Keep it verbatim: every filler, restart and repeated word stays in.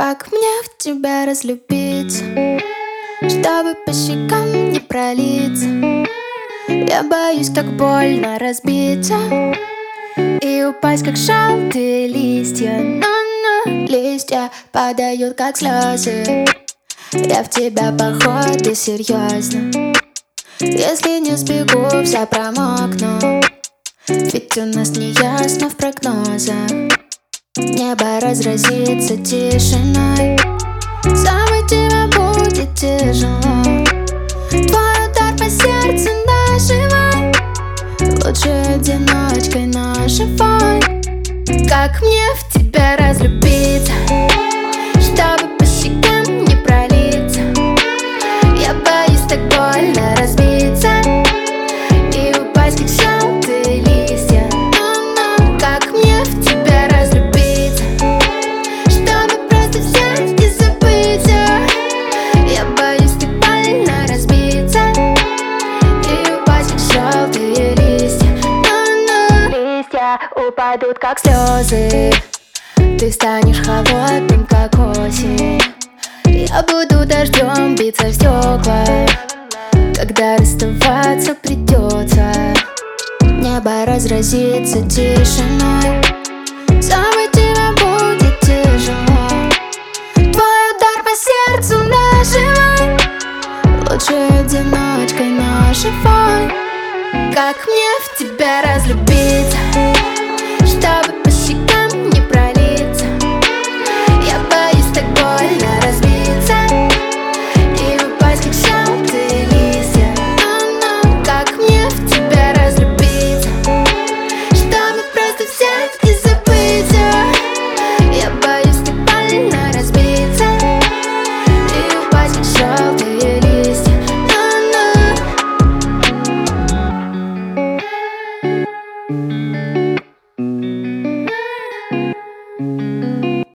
Как мне в тебя разлюбиться, чтобы по щекам не пролиться? Я боюсь так больно разбиться и упасть, как желтые листья. Но-но, листья падают, как слезы. Я в тебя, походу, серьезно. Если не сбегу, вся промокну. Ведь у нас не ясно в прогнозах. Небо разразится тишиной. Самой тебе будет тяжело. Твой удар по сердцу наживой. Лучше одиночкой, но живой. Как мне в тебя разлюбиться, чтобы по щекам не пролиться? Я боюсь так больно разбиться и упасть, как желтые листья. Но-но, как мне в тебя разлюбиться, чтобы просто взять и забыть? Я боюсь так больно разбиться и упасть, как желтые листья. Но-но, листья упадут, как слезы. Ты станешь холодным, как осень. Я буду дождем биться в стекла, когда расставаться придется. Небо разразится тишиной. Самой тебе будет тяжело. Твой удар по сердцу наживой. Лучше одиночкой, но живой. Как мне в тебя разлюбиться,